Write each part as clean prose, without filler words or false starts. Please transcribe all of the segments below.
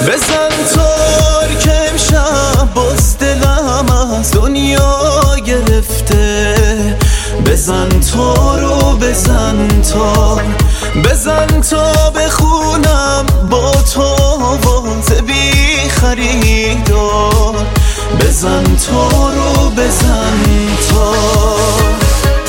بزن تار که امشب باز دلم از دنیا گرفته. بزن تارو بزن تار، بزن تا بخونم با تو آواز بی خریدار. بزن تارو بزن تار.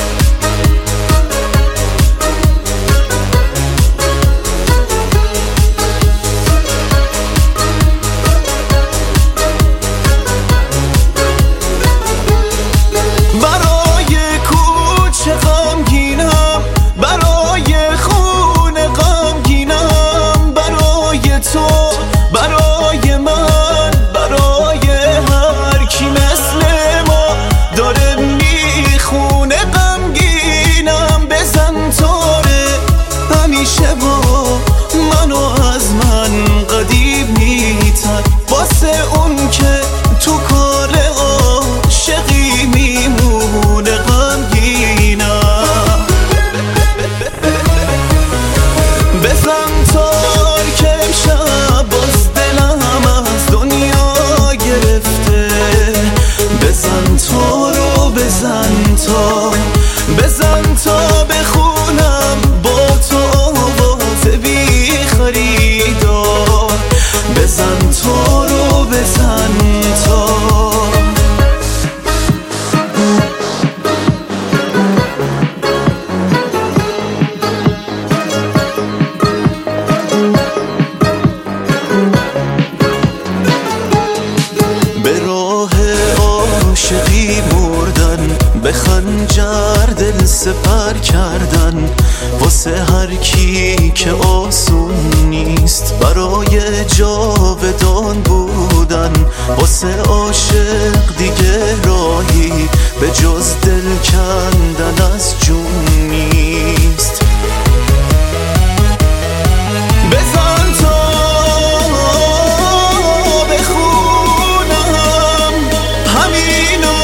واسه اون که تو کار عاشقی میمونه غمگینم. بزن تار که امشب باز دلم از دنیا گرفته. بزن تارو بزن تار، بزن تا بخونم با تو آواز بی خریدار. بزن تارو بزن تار. به راه عاشقی مردن، به خنجر دل سپر کردن. واسه هر کی که آسون نیست برای جاودان بودن. واسه عاشق دیگه راهی به جز دل کندن از جون نیست. بزن تا بخونم همینو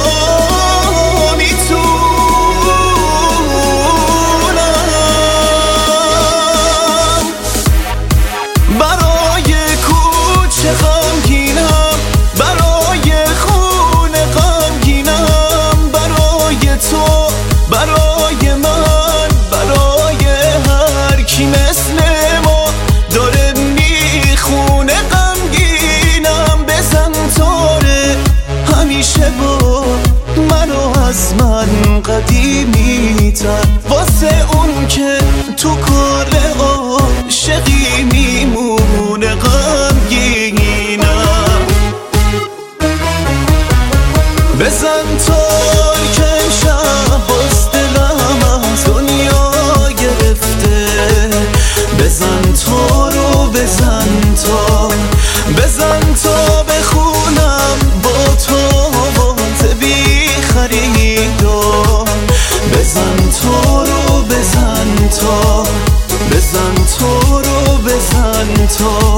برای من، برای هر کی مثل ما داره میخونه غمگینم. بزن تاره همیشه با منو از من قدیمی تر. واسه اون که تو کار عاشقی میمونه غمگینم. بزن تار که امشب باز دلم از دنیا گرفته. بزن تارو بزن تار، بزن تا بخونم با تو آواز بی خریدار. بزن تارو بزن تار، بزن تارو بزن تار.